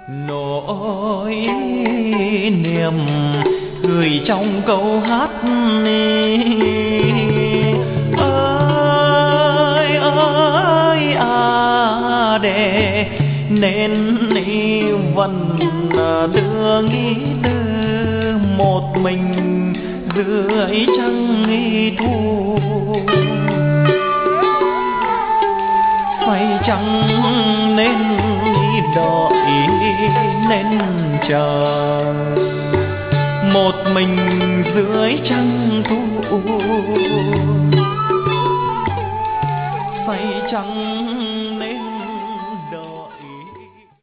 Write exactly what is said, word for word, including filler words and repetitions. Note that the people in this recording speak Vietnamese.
nỗi niềm gửi trong câu hát ni ơi ơi à để nên ni vẫn đưa nghĩ tư một mình dưới trăng nghi thu phải chăng nên đợi nên chờ một mình dưới trăng thu phải chăng